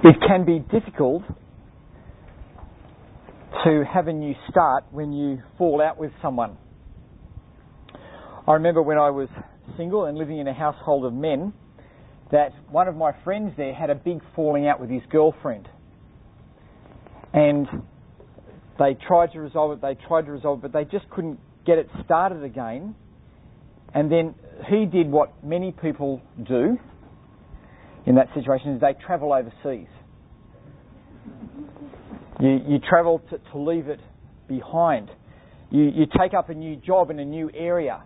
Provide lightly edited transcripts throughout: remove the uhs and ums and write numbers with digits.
It can be difficult to have a new start when you fall out with someone. I remember when I was single and living in a household of men that one of my friends there had a big falling out with his girlfriend. And they tried to resolve it, but they just couldn't get it started again. And then he did what many people do in that situation, is they travel overseas. You travel to leave it behind. You take up a new job in a new area.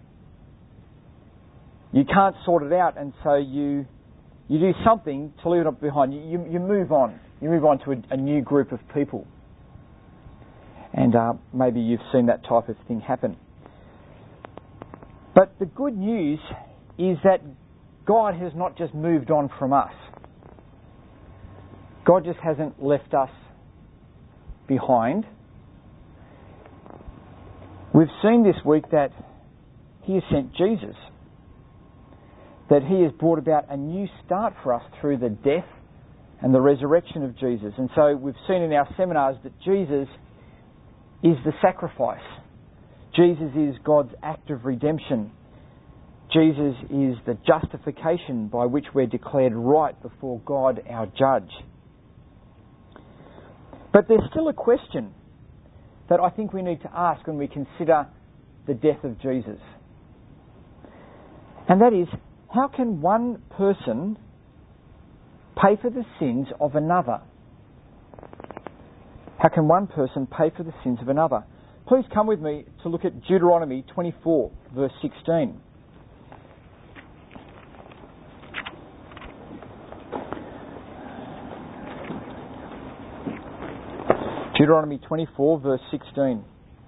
You can't sort it out, and so you do something to leave it behind. You move on. You move on to a new group of people. And maybe you've seen that type of thing happen. But the good news is that God has not just moved on from us. God just hasn't left us behind. We've seen this week that He has sent Jesus, that He has brought about a new start for us through the death and the resurrection of Jesus. And so we've seen in our seminars that Jesus is the sacrifice. Jesus is God's act of redemption. Jesus is the justification by which we're declared right before God, our judge. But there's still a question that I think we need to ask when we consider the death of Jesus. And that is, how can one person pay for the sins of another? How can one person pay for the sins of another? Please come with me to look at Deuteronomy 24, verse 16. Deuteronomy 24, verse 16.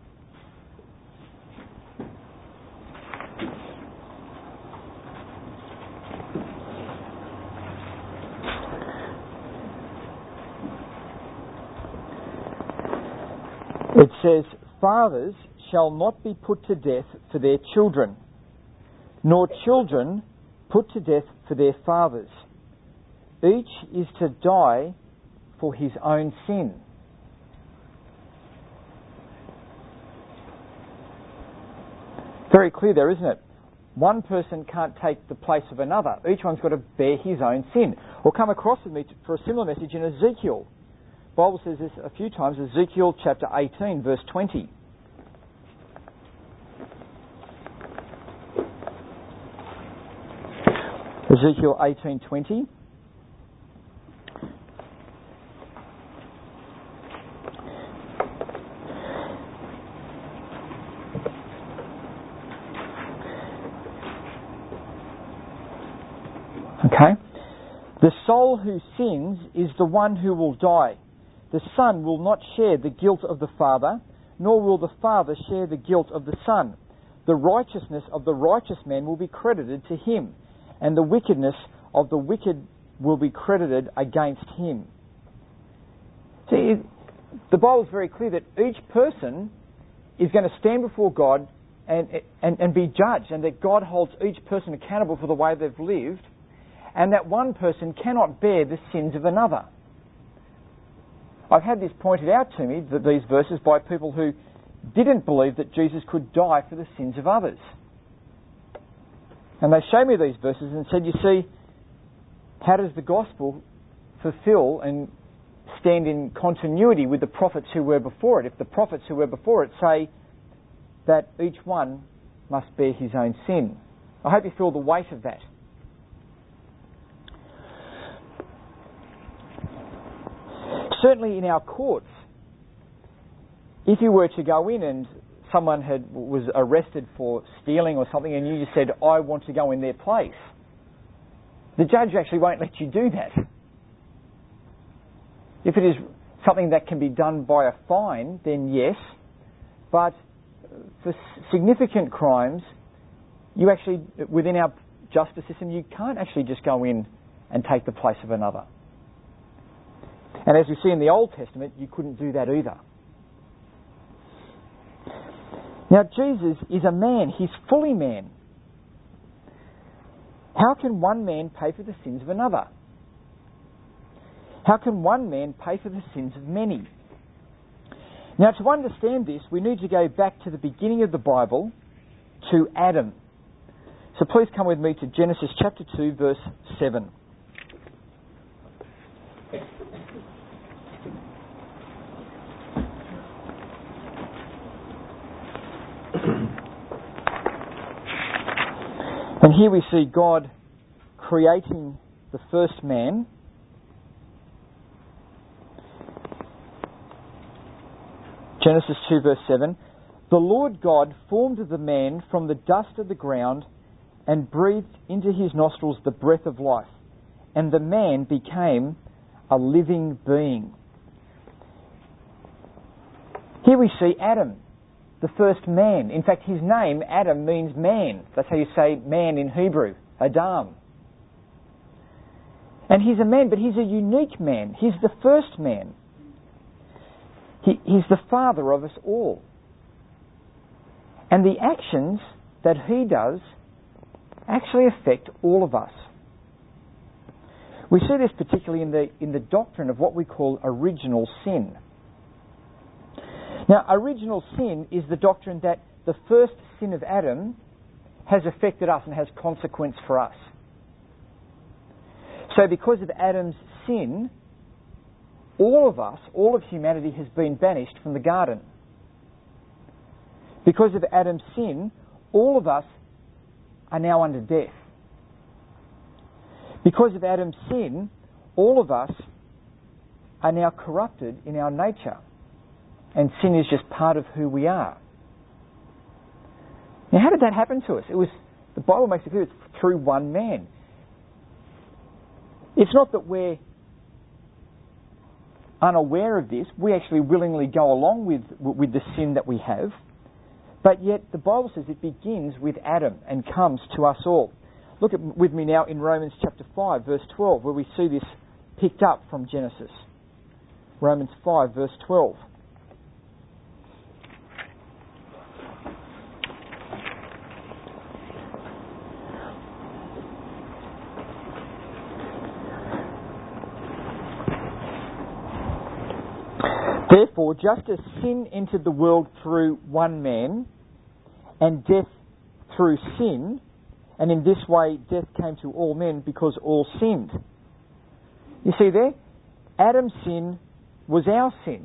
It says, "Fathers shall not be put to death for their children, nor children put to death for their fathers. Each is to die for his own sin." Very clear there, isn't it? One person can't take the place of another. Each one's got to bear his own sin. Or come across with me for a similar message in Ezekiel. The Bible says this a few times, Ezekiel chapter 18, verse 20. Ezekiel 18:20. Okay. "The soul who sins is the one who will die. The son will not share the guilt of the father, nor will the father share the guilt of the son. The righteousness of the righteous man will be credited to him, and the wickedness of the wicked will be credited against him." See, the Bible is very clear that each person is going to stand before God and be judged, and that God holds each person accountable for the way they've lived, and that one person cannot bear the sins of another. I've had this pointed out to me, these verses, by people who didn't believe that Jesus could die for the sins of others. And they showed me these verses and said, you see, how does the gospel fulfill and stand in continuity with the prophets who were before it? If the prophets who were before it say that each one must bear his own sin. I hope you feel the weight of that. Certainly in our courts, if you were to go in and someone was arrested for stealing or something and you just said, "I want to go in their place," the judge actually won't let you do that. If it is something that can be done by a fine, then yes, but for significant crimes, you actually, within our justice system, you can't actually just go in and take the place of another. And as we see in the Old Testament, you couldn't do that either. Now, Jesus is a man. He's fully man. How can one man pay for the sins of another? How can one man pay for the sins of many? Now, to understand this, we need to go back to the beginning of the Bible, to Adam. So please come with me to Genesis chapter 2, verse 7. And here we see God creating the first man. Genesis 2 verse 7. The Lord God formed the man from the dust of the ground and breathed into his nostrils the breath of life, and the man became a living being. Here we see Adam, the first man. In fact, his name, Adam, means man. That's how you say man in Hebrew, Adam. And he's a man, but he's a unique man. He's the first man. He's the father of us all. And the actions that he does actually affect all of us. We see this particularly in the doctrine of what we call original sin. Now, original sin is the doctrine that the first sin of Adam has affected us and has consequence for us. So because of Adam's sin, all of us, all of humanity has been banished from the garden. Because of Adam's sin, all of us are now under death. Because of Adam's sin, all of us are now corrupted in our nature. And sin is just part of who we are. Now, how did that happen to us? The Bible makes it clear it's through one man. It's not that we're unaware of this. We actually willingly go along with the sin that we have. But yet the Bible says it begins with Adam and comes to us all. Look with me now in Romans chapter 5 verse 12, where we see this picked up from Genesis. Romans 5 verse 12. Therefore, just as sin entered the world through one man, and death through sin, and in this way death came to all men because all sinned. You see there? Adam's sin was our sin.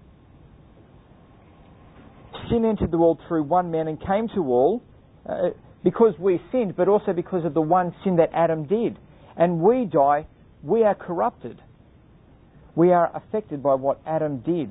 Sin entered the world through one man and came to all because we sinned, but also because of the one sin that Adam did. And we die, we are corrupted. We are affected by what Adam did.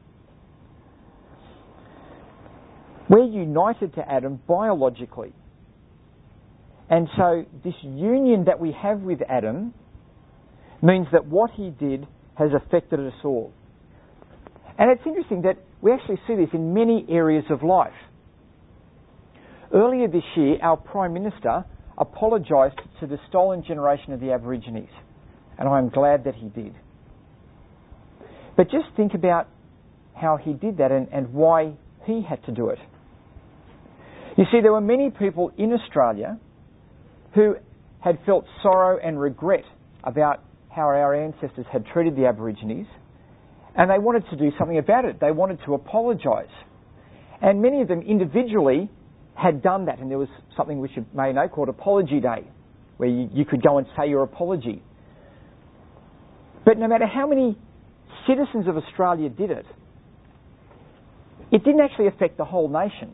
We're united to Adam biologically. And so this union that we have with Adam means that what he did has affected us all. And it's interesting that we actually see this in many areas of life. Earlier this year, our Prime Minister apologised to the stolen generation of the Aborigines. And I'm glad that he did. But just think about how he did that and why he had to do it. You see, there were many people in Australia who had felt sorrow and regret about how our ancestors had treated the Aborigines, and they wanted to do something about it. They wanted to apologise. And many of them individually had done that, and there was something which you may know called Apology Day, where you could go and say your apology. But no matter how many citizens of Australia did it, it didn't actually affect the whole nation.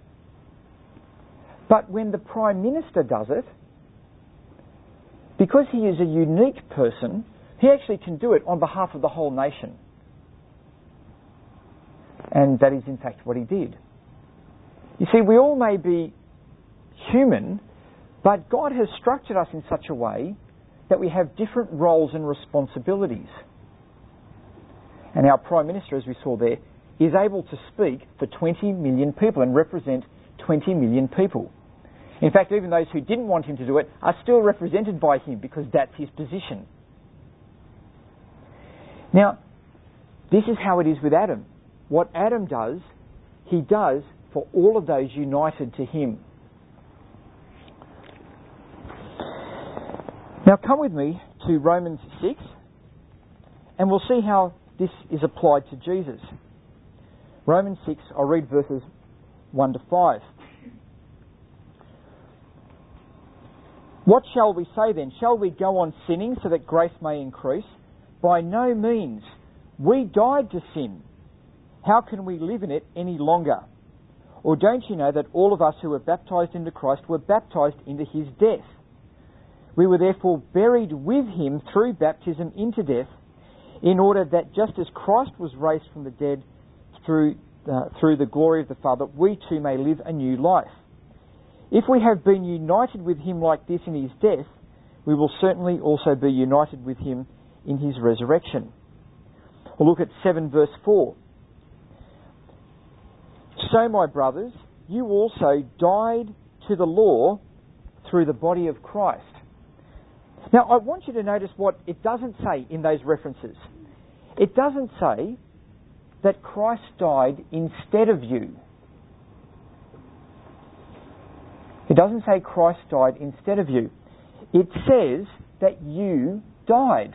But when the Prime Minister does it, because he is a unique person, he actually can do it on behalf of the whole nation. And that is in fact what he did. You see, we all may be human, but God has structured us in such a way that we have different roles and responsibilities. And our Prime Minister, as we saw there, is able to speak for 20 million people and represent 20 million people. In fact, even those who didn't want him to do it are still represented by him because that's his position. Now, this is how it is with Adam. What Adam does, he does for all of those united to him. Now come with me to Romans 6. And we'll see how this is applied to Jesus. Romans 6, I'll read verses 1 to 5. What shall we say then? Shall we go on sinning so that grace may increase? By no means. We died to sin. How can we live in it any longer? Or don't you know that all of us who were baptized into Christ were baptized into his death? We were therefore buried with him through baptism into death, in order that just as Christ was raised from the dead through the glory of the Father, we too may live a new life. If we have been united with him like this in his death, we will certainly also be united with him in his resurrection. We'll look at 7 verse 4. So, my brothers, you also died to the law through the body of Christ. Now, I want you to notice what it doesn't say in those references. It doesn't say that Christ died instead of you. It doesn't say Christ died instead of you. It says that you died.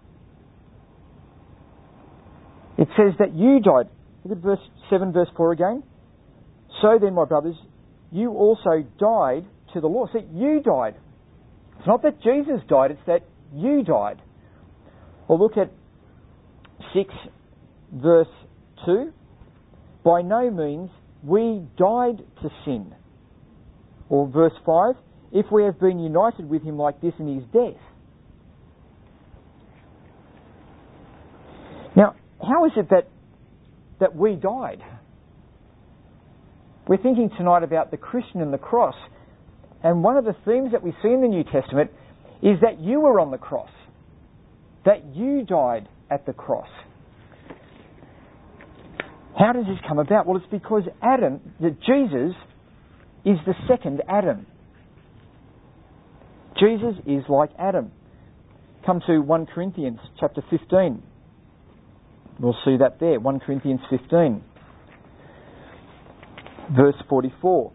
It says that you died. Look at verse 7, verse 4 again. So then, my brothers, you also died to the law. So you died. It's not that Jesus died, it's that you died. Or look at 6 verse 2. By no means we died to sin. Or verse 5. If we have been united with him like this in his death. Now, how is it that we died? We're thinking tonight about the Christian and the cross. And one of the themes that we see in the New Testament is that you were on the cross. That you died at the cross. How does this come about? Well, it's because Jesus is the second Adam. Jesus is like Adam. Come to 1 Corinthians chapter 15. We'll see that there, 1 Corinthians 15. Verse 44.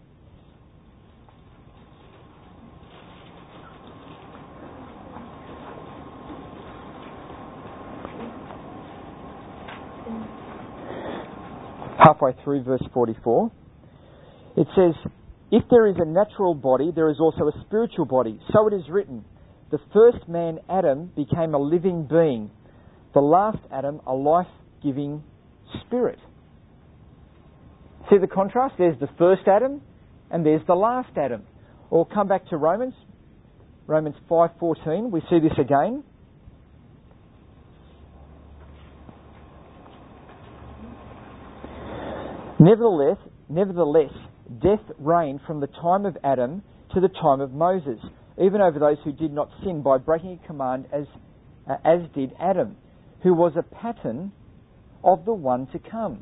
Halfway through verse 44, it says, if there is a natural body, there is also a spiritual body. So it is written, the first man, Adam, became a living being. The last Adam, a life-giving spirit. See the contrast? There's the first Adam and there's the last Adam. Or come back to Romans 5:14. We see this again. Nevertheless, death reigned from the time of Adam to the time of Moses, even over those who did not sin by breaking a command as did Adam, who was a pattern of the one to come.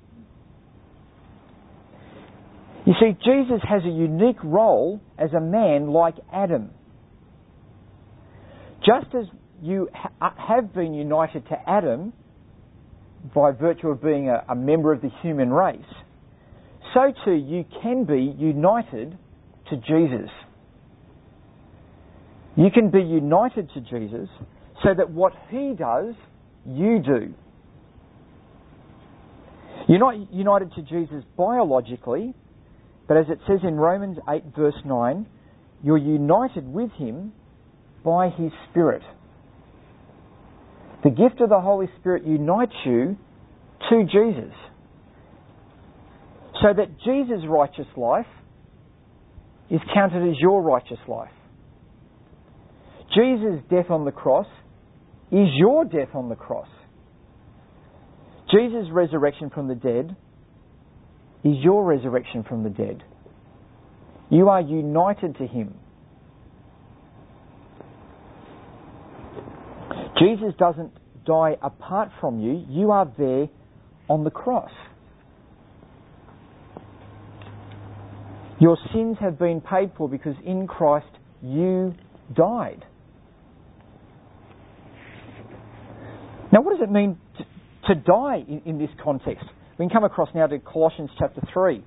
You see, Jesus has a unique role as a man like Adam. Just as you have been united to Adam by virtue of being a member of the human race, so too you can be united to Jesus. You can be united to Jesus so that what he does, you do. You're not united to Jesus biologically, but as it says in Romans 8 verse 9, you're united with him by his Spirit. The gift of the Holy Spirit unites you to Jesus. So that Jesus' righteous life is counted as your righteous life. Jesus' death on the cross is your death on the cross. Jesus' resurrection from the dead is your resurrection from the dead. You are united to him. Jesus doesn't die apart from you. You are there on the cross. Your sins have been paid for because in Christ you died. Now, what does it mean to die in this context? We can come across now to Colossians chapter 3.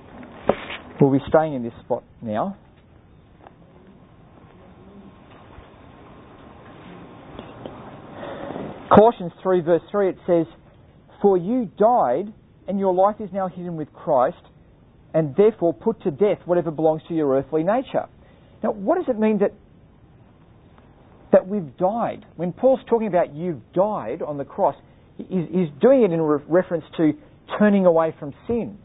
We'll be staying in this spot now. Colossians 3 verse 3, it says, "For you died, and your life is now hidden with Christ, and therefore put to death whatever belongs to your earthly nature." Now, what does it mean that we've died? When Paul's talking about you've died on the cross, he's doing it in reference to turning away from sin.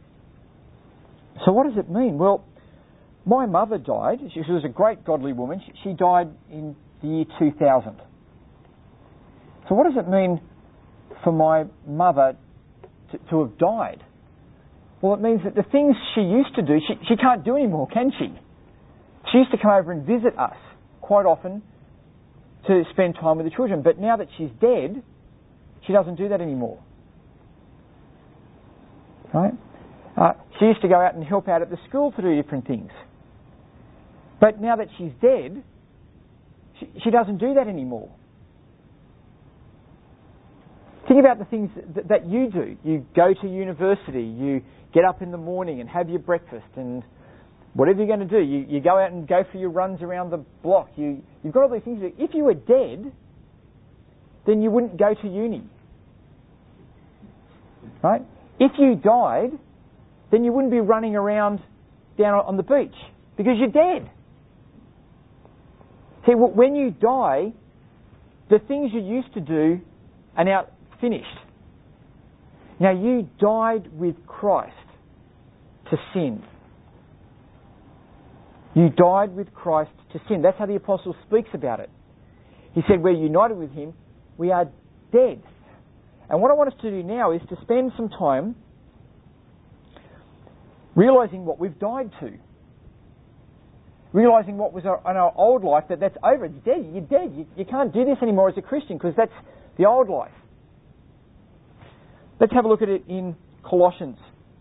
So what does it mean? Well, my mother died. She was a great godly woman. She died in the year 2000. So what does it mean for my mother to have died? Well, it means that the things she used to do, she can't do anymore, can she? She used to come over and visit us quite often to spend time with the children. But now that she's dead, she doesn't do that anymore. Right? She used to go out and help out at the school to do different things. But now that she's dead, she doesn't do that anymore. Think about the things that you do. You go to university, you get up in the morning and have your breakfast, and whatever you're going to do, you go out and go for your runs around the block. You've got all these things to do. If you were dead, then you wouldn't go to uni. Right? If you died, then you wouldn't be running around down on the beach, because you're dead. See, when you die, the things you used to do are now finished. Now, you died with Christ to sin. You died with Christ to sin. That's how the Apostle speaks about it. He said, we're united with Him, we are dead. And what I want us to do now is to spend some time realising what we've died to. Realising what was in our old life, that's over. It's dead. You're dead. You can't do this anymore as a Christian, because that's the old life. Let's have a look at it in Colossians.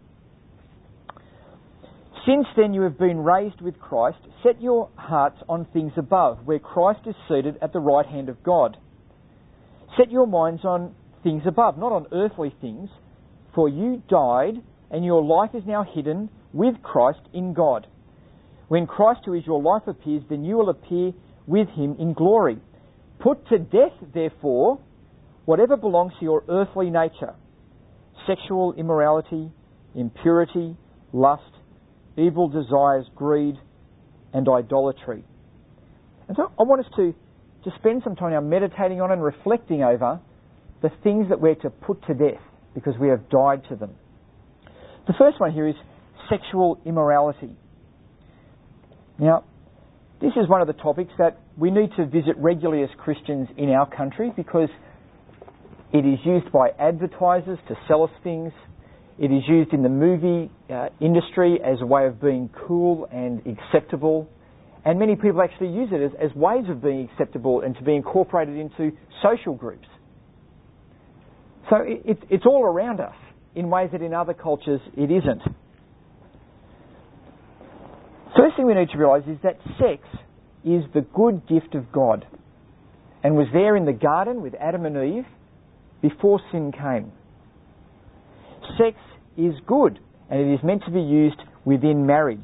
"Since then you have been raised with Christ, set your hearts on things above, where Christ is seated at the right hand of God. Set your minds on things above, not on earthly things, for you died, and your life is now hidden with Christ in God. When Christ, who is your life, appears, then you will appear with Him in glory. Put to death, therefore, whatever belongs to your earthly nature: sexual immorality, impurity, lust, evil desires, greed, and idolatry." And so I want us to spend some time now meditating on and reflecting over the things that we're to put to death because we have died to them. The first one here is sexual immorality. Now, this is one of the topics that we need to visit regularly as Christians in our country, because it is used by advertisers to sell us things. It is used in the movie industry as a way of being cool and acceptable. And many people actually use it as ways of being acceptable and to be incorporated into social groups. So it's all around us in ways that in other cultures it isn't. First thing we need to realise is that sex is the good gift of God and was there in the garden with Adam and Eve before sin came. Sex is good, and it is meant to be used within marriage.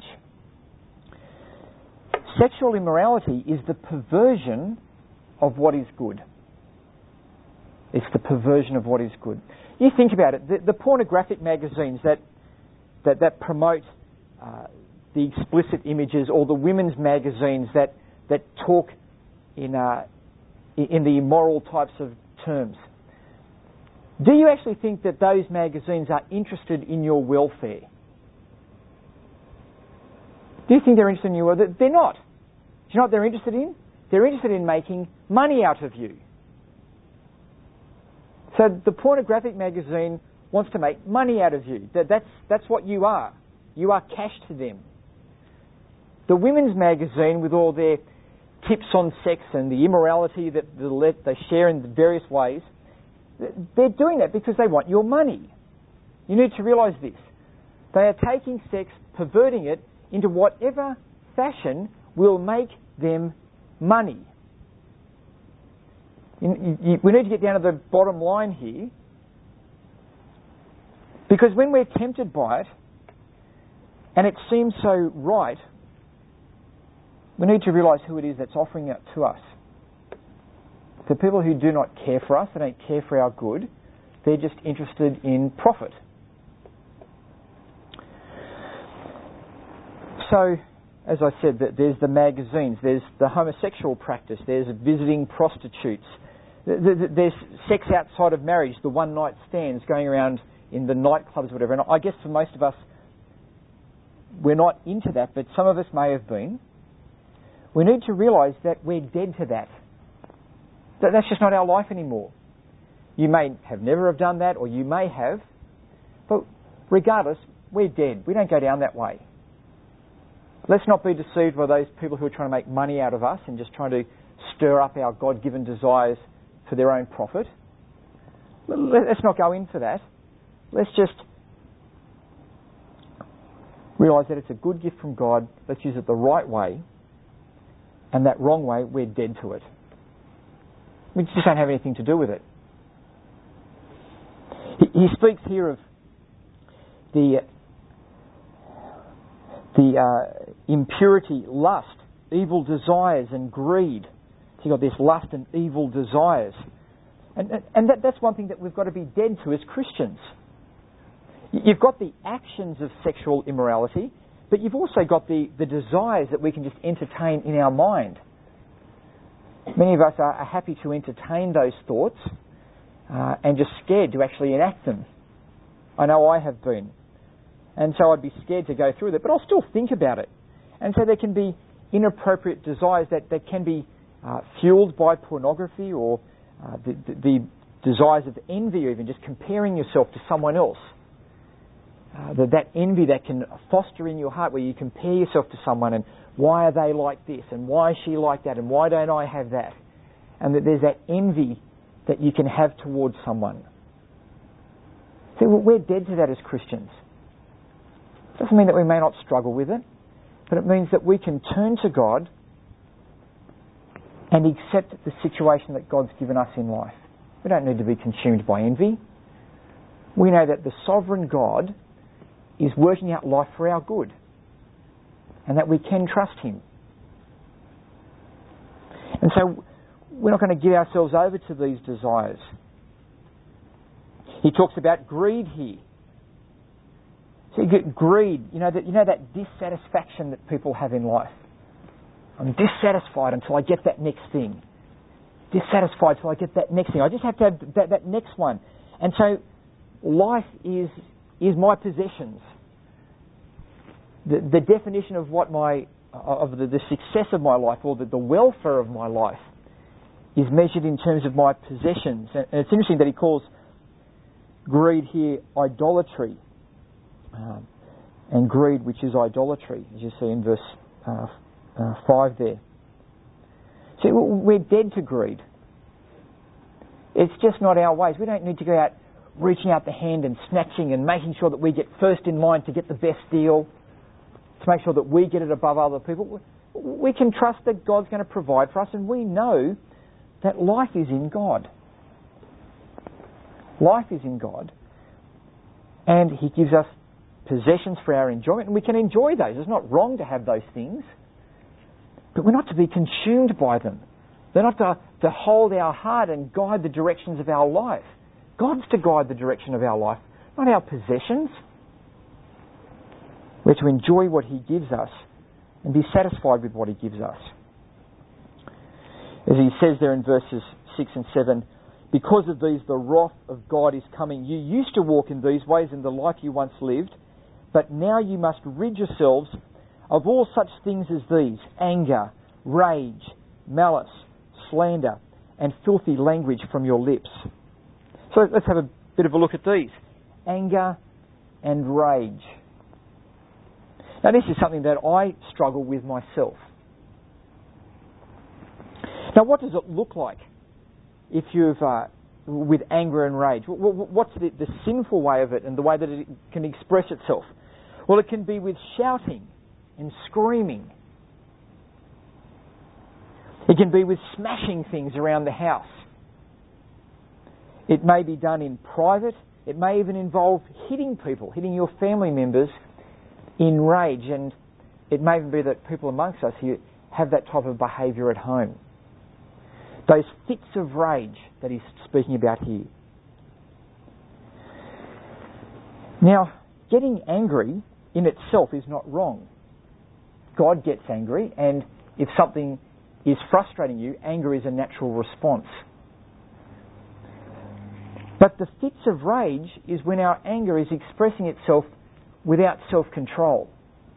Sexual immorality is the perversion of what is good. It's the perversion of what is good. You think about it, the pornographic magazines that promote the explicit images, or the women's magazines that talk in the immoral types of terms. Do you actually think that those magazines are interested in your welfare? Do you think they're interested in your welfare? They're not. Do you know what they're interested in? They're interested in making money out of you. So the pornographic magazine wants to make money out of you. That's what you are. You are cash to them. The women's magazine, with all their tips on sex and the immorality that they share in various ways, they're doing that because they want your money. You need to realise this. They are taking sex, perverting it into whatever fashion will make them money. We need to get down to the bottom line here, because when we're tempted by it and it seems so right, we need to realise who it is that's offering it to us. For people who do not care for us, they don't care for our good, they're just interested in profit. So, as I said, there's the magazines, there's the homosexual practice, there's visiting prostitutes, there's sex outside of marriage, the one-night stands going around in the nightclubs, whatever. And I guess for most of us, we're not into that, but some of us may have been. We need to realise that we're dead to that. That's just not our life anymore. You may have never have done that, or you may have, but regardless, we're dead. We don't go down that way. Let's not be deceived by those people who are trying to make money out of us and just trying to stir up our God-given desires for their own profit. Let's not go in for that. Let's just realise that it's a good gift from God. Let's use it the right way, and that wrong way, we're dead to it. We just don't have anything to do with it. He speaks here of the impurity, lust, evil desires and greed. So you've got this lust and evil desires. And that's one thing that we've got to be dead to as Christians. You've got the actions of sexual immorality, but you've also got the desires that we can just entertain in our mind. Many of us are happy to entertain those thoughts and just scared to actually enact them. I know I have been. And so I'd be scared to go through that, but I'll still think about it. And so there can be inappropriate desires that can be fueled by pornography or the desires of envy, or even just comparing yourself to someone else. That envy that can foster in your heart, where you compare yourself to someone and why are they like this and why is she like that and why don't I have that? And that there's that envy that you can have towards someone. See, we're dead to that as Christians. Doesn't mean that we may not struggle with it, but it means that we can turn to God and accept the situation that God's given us in life. We don't need to be consumed by envy. We know that the sovereign God is working out life for our good, and that we can trust Him. And so we're not going to give ourselves over to these desires. He talks about greed here. So you get greed, you know that dissatisfaction that people have in life. I'm dissatisfied until I get that next thing. Dissatisfied until I get that next thing. I just have to have that next one. And so life is my possessions. The definition of the success of my life, or the welfare of my life, is measured in terms of my possessions. And it's interesting that he calls greed here idolatry. And greed, which is idolatry, as you see in verse 5 there. See, we're dead to greed. It's just not our ways. We don't need to go out reaching out the hand and snatching and making sure that we get first in line to get the best deal, to make sure that we get it above other people. We can trust that God's going to provide for us, and we know that life is in God. Life is in God, and He gives us possessions for our enjoyment, and we can enjoy those. It's not wrong to have those things, but we're not to be consumed by them. They're not to hold our heart and guide the directions of our life. God's to guide the direction of our life, not our possessions. We're to enjoy what He gives us and be satisfied with what He gives us. As he says there in verses 6 and 7, because of these the wrath of God is coming. You used to walk in these ways in the life you once lived, but now you must rid yourselves of all such things as these: anger, rage, malice, slander, and filthy language from your lips. So let's have a bit of a look at these. Anger and rage. Now this is something that I struggle with myself. Now what does it look like if you've with anger and rage? What's the sinful way of it and the way that it can express itself? Well, it can be with shouting and screaming. It can be with smashing things around the house. It may be done in private. It may even involve hitting people, hitting your family members in rage. And it may even be that people amongst us here have that type of behaviour at home. Those fits of rage that he's speaking about here. Now, getting angry in itself is not wrong. God gets angry, and if something is frustrating you, anger is a natural response. But the fits of rage is when our anger is expressing itself without self-control.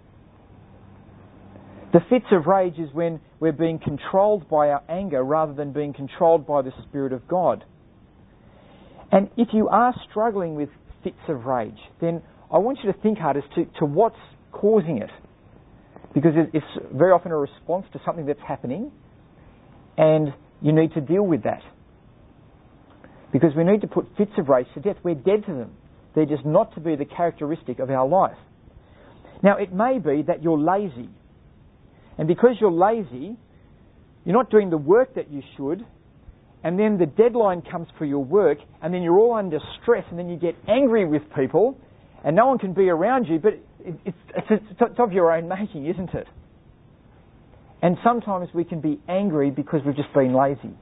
The fits of rage is when we're being controlled by our anger rather than being controlled by the Spirit of God. And if you are struggling with fits of rage, then I want you to think hard as to what's causing it. Because it's very often a response to something that's happening, and you need to deal with that. Because we need to put fits of rage to death. We're dead to them. They're just not to be the characteristic of our life. Now, it may be that you're lazy. And because you're lazy, you're not doing the work that you should, and then the deadline comes for your work, and then you're all under stress, and then you get angry with people, and no one can be around you, but it's of your own making, isn't it? And sometimes we can be angry because we've just been lazy.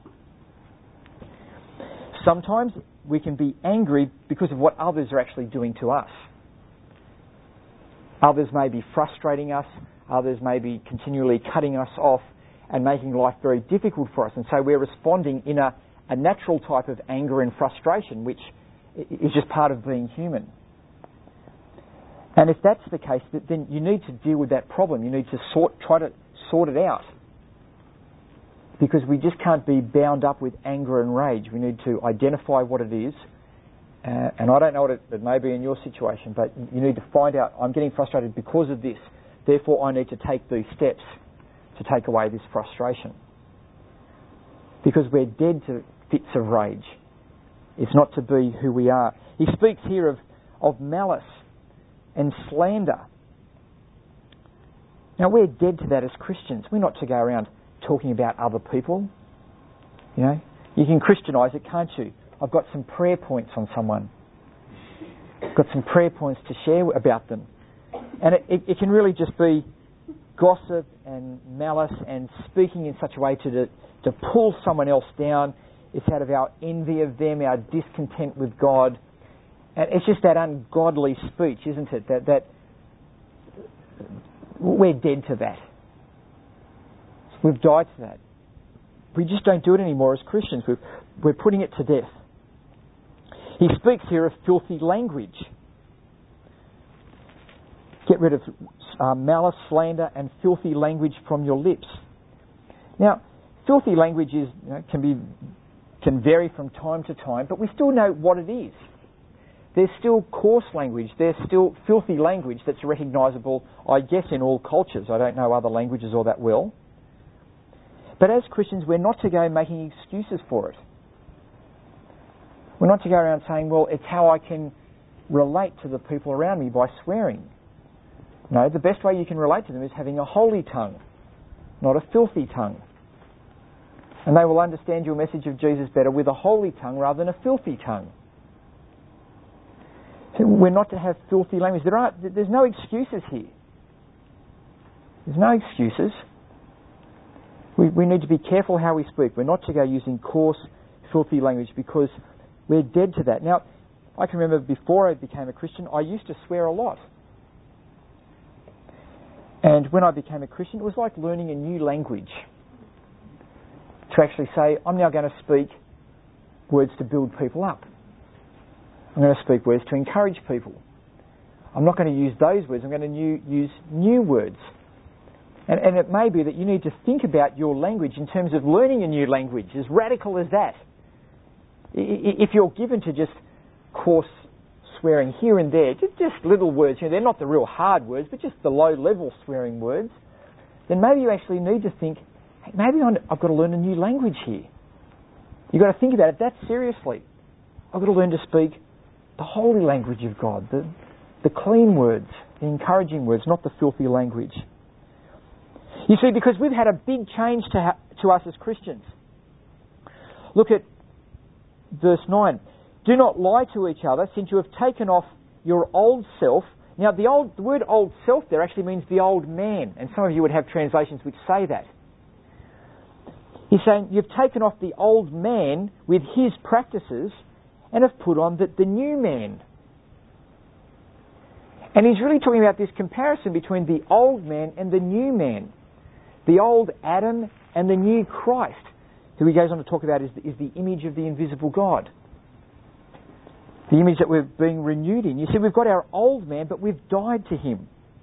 Sometimes we can be angry because of what others are actually doing to us. Others may be frustrating us, others may be continually cutting us off and making life very difficult for us. And so we're responding in a natural type of anger and frustration, which is just part of being human. And if that's the case, then you need to deal with that problem. You need to try to sort it out. Because we just can't be bound up with anger and rage. We need to identify what it is. And I don't know what it may be in your situation, but you need to find out, I'm getting frustrated because of this. Therefore, I need to take these steps to take away this frustration. Because we're dead to fits of rage. It's not to be who we are. He speaks here of malice and slander. Now, we're dead to that as Christians. We're not to go around talking about other people. You know, you can Christianise it, can't you? I've got some prayer points on someone. I've got some prayer points to share about them. And it can really just be gossip and malice and speaking in such a way to pull someone else down. It's out of our envy of them, our discontent with God. And it's just that ungodly speech, isn't it? That we're dead to that. We've died to that. We just don't do it anymore as Christians. We're putting it to death. He speaks here of filthy language. Get rid of malice, slander, and filthy language from your lips. Now, filthy language can vary from time to time, but we still know what it is. There's still coarse language. There's still filthy language that's recognisable, I guess, in all cultures. I don't know other languages all that well. But as Christians, we're not to go making excuses for it. We're not to go around saying, well, it's how I can relate to the people around me by swearing. No, the best way you can relate to them is having a holy tongue, not a filthy tongue. And they will understand your message of Jesus better with a holy tongue rather than a filthy tongue. So we're not to have filthy language. There's no excuses here. There's no excuses. We need to be careful how we speak. We're not to go using coarse, filthy language because we're dead to that. Now, I can remember before I became a Christian, I used to swear a lot. And when I became a Christian, it was like learning a new language. To actually say, I'm now going to speak words to build people up. I'm going to speak words to encourage people. I'm not going to use those words. I'm going to use new words. And it may be that you need to think about your language in terms of learning a new language, as radical as that. If you're given to just coarse swearing here and there, just little words, they're not the real hard words, but just the low-level swearing words, then maybe you actually need to think, hey, maybe I've got to learn a new language here. You've got to think about it that seriously. I've got to learn to speak the holy language of God, the clean words, the encouraging words, not the filthy language. You see, because we've had a big change to us as Christians. Look at verse 9. Do not lie to each other, since you have taken off your old self. Now, the word old self there actually means the old man, and some of you would have translations which say that. He's saying you've taken off the old man with his practices and have put on the new man. And he's really talking about this comparison between the old man and the new man. The old Adam and the new Christ, who he goes on to talk about is the image of the invisible God. The image that we're being renewed in. You see, we've got our old man, but we've died to him.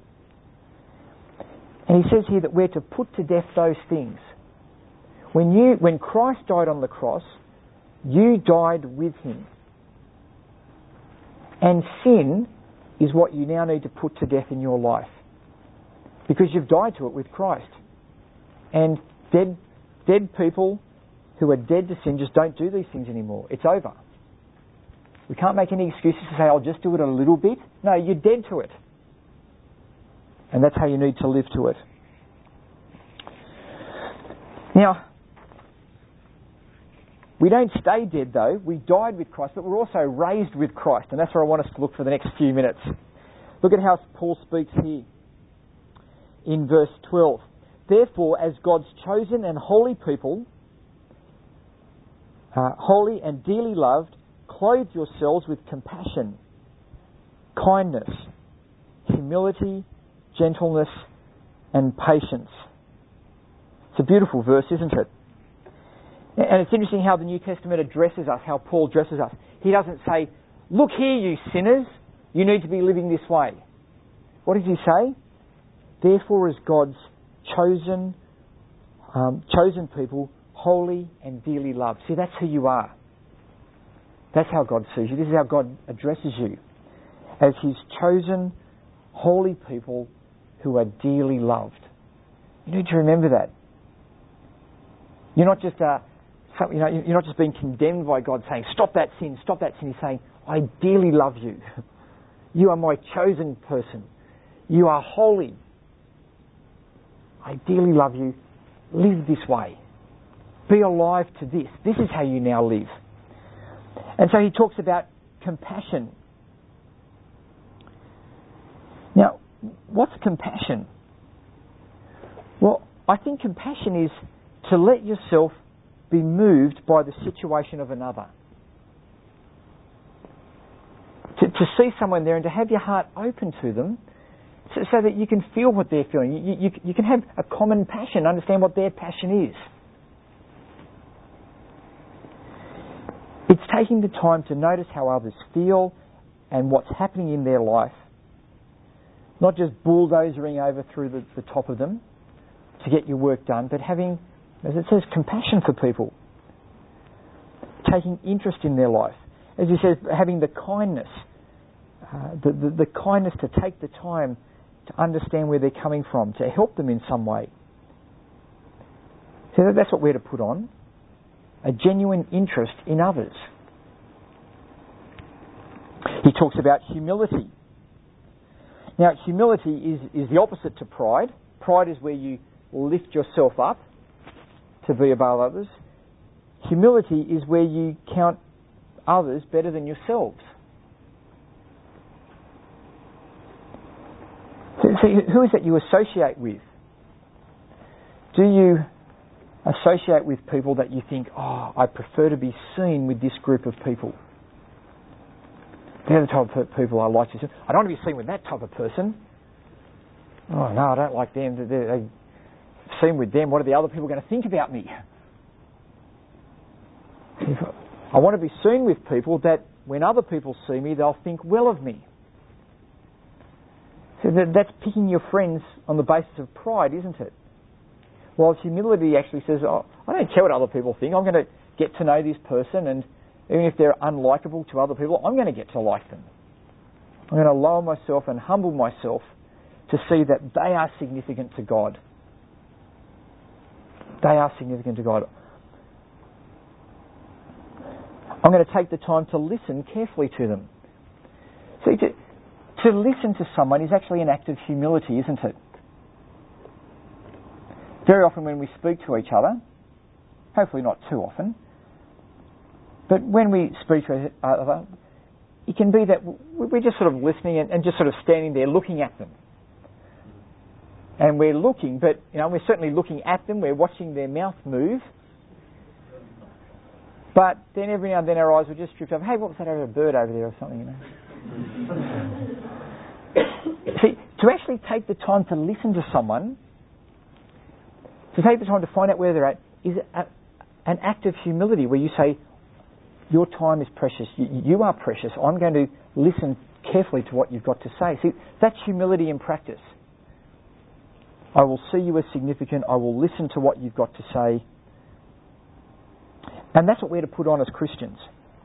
And he says here that we're to put to death those things. When Christ died on the cross, you died with him. And sin is what you now need to put to death in your life. Because you've died to it with Christ. And dead people who are dead to sin just don't do these things anymore. It's over. We can't make any excuses to say, I'll just do it a little bit. No, you're dead to it. And that's how you need to live to it. Now, we don't stay dead though. We died with Christ, but we're also raised with Christ. And that's where I want us to look for the next few minutes. Look at how Paul speaks here in verse 12. Therefore, as God's chosen and holy people, holy and dearly loved, clothe yourselves with compassion, kindness, humility, gentleness, and patience. It's a beautiful verse, isn't it? And it's interesting how the New Testament addresses us, how Paul addresses us. He doesn't say, look here, you sinners, you need to be living this way. What does he say? Therefore, as God's chosen people, holy and dearly loved. See, that's who you are. That's how God sees you. This is how God addresses you. As his chosen, holy people who are dearly loved. You need to remember that. You're not just you're not just being condemned by God saying, stop that sin, stop that sin. He's saying, I dearly love you. You are my chosen person. You are holy. I dearly love you. Live this way. Be alive to this. This is how you now live. And so he talks about compassion. Now, what's compassion? Well, I think compassion is to let yourself be moved by the situation of another. To see someone there and to have your heart open to them so that you can feel what they're feeling. You can have a common passion, understand what their passion is. It's taking the time to notice how others feel and what's happening in their life. Not just bulldozering over through the top of them to get your work done, but having, as it says, compassion for people. Taking interest in their life. As he says, having the kindness, the kindness to take the time to understand where they're coming from, to help them in some way. So that's what we're to put on. A genuine interest in others. He talks about humility. Now, humility is the opposite to pride. Pride is where you lift yourself up to be above others. Humility is where you count others better than yourselves. So who is it you associate with? Do you associate with people that you think, oh, I prefer to be seen with this group of people? They're the type of people I like to see. I don't want to be seen with that type of person. Oh, no, I don't like them. They seen with them. What are the other people going to think about me? I want to be seen with people that when other people see me, they'll think well of me. So that's picking your friends on the basis of pride, isn't it? While humility actually says, oh, I don't care what other people think. I'm going to get to know this person, and even if they're unlikable to other people, I'm going to get to like them. I'm going to lower myself and humble myself to see that they are significant to God. They are significant to God. I'm going to take the time to listen carefully to them. See, to listen to someone is actually an act of humility, isn't it? Very often when we speak to each other, hopefully not too often, but when we speak to each other, it can be that we're just sort of listening and just sort of standing there looking at them. And we're looking, but we're certainly looking at them, we're watching their mouth move, But then every now and then our eyes would just drift over. Hey, what was that over a bird over there or something, you know? See, to actually take the time to listen to someone, to take the time to find out where they're at, is an act of humility where you say, your time is precious, you are precious, I'm going to listen carefully to what you've got to say. See, that's humility in practice. I will see you as significant, I will listen to what you've got to say. And that's what we're to put on as Christians.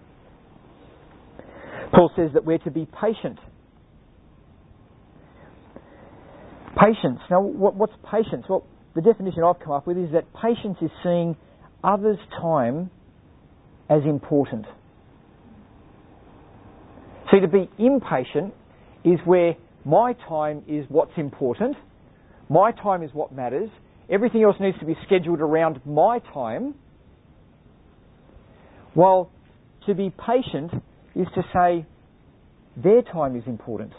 Paul says that we're to be patient. Patience. Now, what's patience? Well, the definition I've come up with is that patience is seeing others' time as important. See, to be impatient is where my time is what's important, my time is what matters, everything else needs to be scheduled around my time, while to be patient is to say their time is important.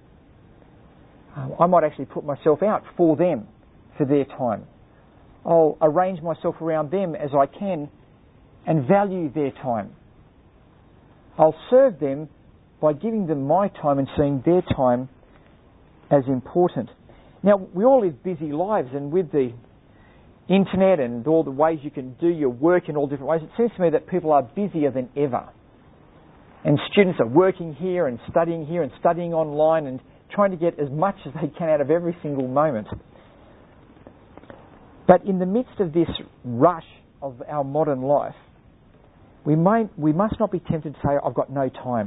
I might actually put myself out for them, for their time. I'll arrange myself around them as I can and value their time. I'll serve them by giving them my time and seeing their time as important. Now, we all live busy lives, and with the internet and all the ways you can do your work in all different ways, it seems to me that people are busier than ever. And students are working here and studying online and trying to get as much as they can out of every single moment. But in the midst of this rush of our modern life, we must not be tempted to say, I've got no time.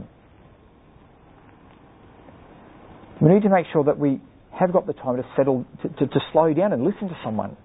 We need to make sure that we have got the time to settle, to slow down and listen to someone.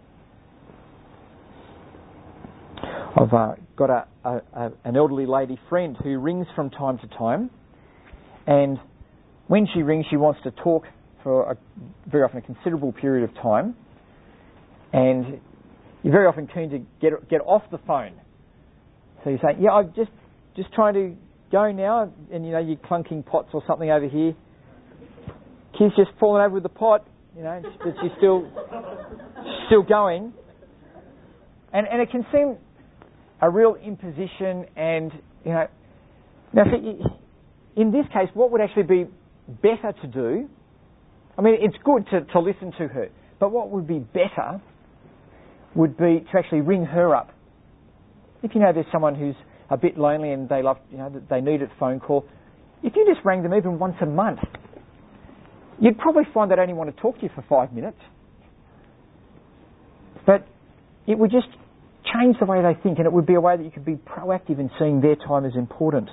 I've got an elderly lady friend who rings from time to time, and when she rings, she wants to talk for very often a considerable period of time, and you're very often keen to get off the phone. So you say, yeah, I'm just trying to go now, and you know, you're clunking pots or something over here. Kid's just fallen over with the pot, you know, but she's still going. And it can seem a real imposition, and, you know, now see, in this case, what would actually be better to do? I mean, it's good to listen to her, but what would be better would be to actually ring her up. If you know there's someone who's a bit lonely and they love, you know, they need a phone call, if you just rang them even once a month, you'd probably find they only want to talk to you for 5 minutes. But it would just change the way they think, and it would be a way that you could be proactive in seeing their time as important.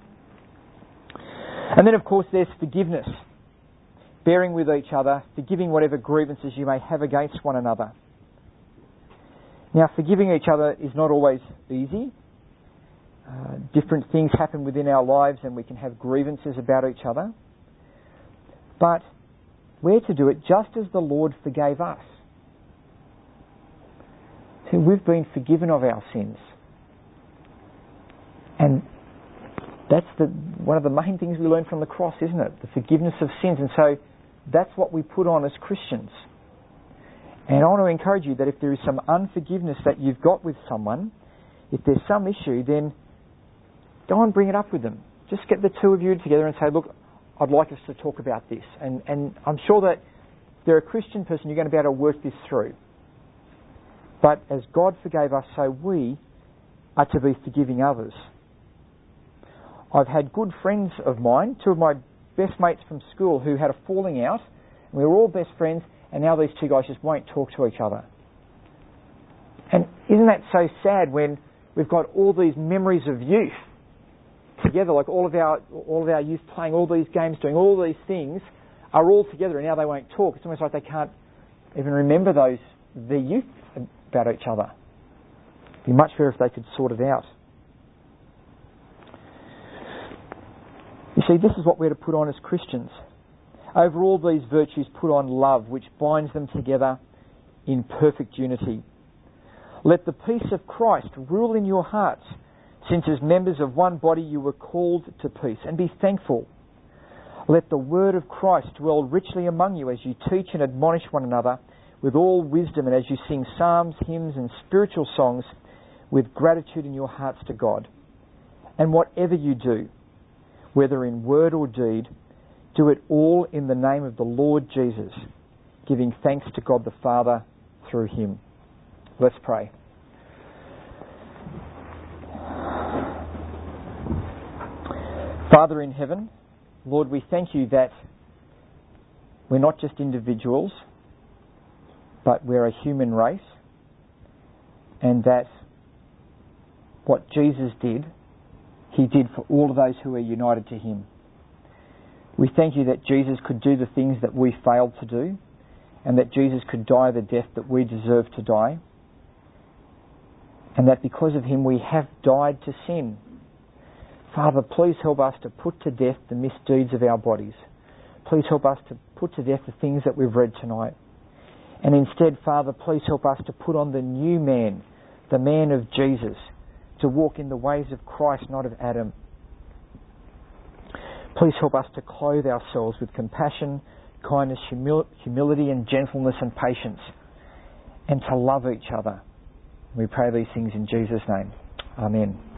And then, of course, there's forgiveness. Bearing with each other, forgiving whatever grievances you may have against one another. Now, forgiving each other is not always easy. Different things happen within our lives and we can have grievances about each other. But we're to do it just as the Lord forgave us. See, we've been forgiven of our sins. And that's one of the main things we learn from the cross, isn't it? The forgiveness of sins. And so that's what we put on as Christians. And I want to encourage you that if there is some unforgiveness that you've got with someone, if there's some issue, then go and bring it up with them. Just get the two of you together and say, look, I'd like us to talk about this. And I'm sure that if they're a Christian person, you're going to be able to work this through. But as God forgave us, so we are to be forgiving others. I've had good friends of mine, two of my best mates from school, who had a falling out. And we were all best friends, and now these two guys just won't talk to each other. And isn't that so sad when we've got all these memories of youth together, like all of our youth playing all these games, doing all these things, are all together, and now they won't talk. It's almost like they can't even remember their youth about each other. It'd be much better if they could sort it out. You see, this is what we're to put on as Christians. Over all these virtues, put on love, which binds them together in perfect unity. Let the peace of Christ rule in your hearts, since as members of one body you were called to peace, and be thankful. Let the word of Christ dwell richly among you as you teach and admonish one another with all wisdom, and as you sing psalms, hymns and spiritual songs with gratitude in your hearts to God. And whatever you do, whether in word or deed, do it all in the name of the Lord Jesus, giving thanks to God the Father through him. Let's pray. Father in heaven, Lord, we thank you that we're not just individuals, but we're a human race, and that what Jesus did, he did for all of those who are united to him. We thank you that Jesus could do the things that we failed to do, and that Jesus could die the death that we deserve to die, and that because of him we have died to sin. Father, please help us to put to death the misdeeds of our bodies. Please help us to put to death the things that we've read tonight. And instead, Father, please help us to put on the new man, the man of Jesus, to walk in the ways of Christ, not of Adam. Please help us to clothe ourselves with compassion, kindness, humility and gentleness and patience, and to love each other. We pray these things in Jesus' name. Amen.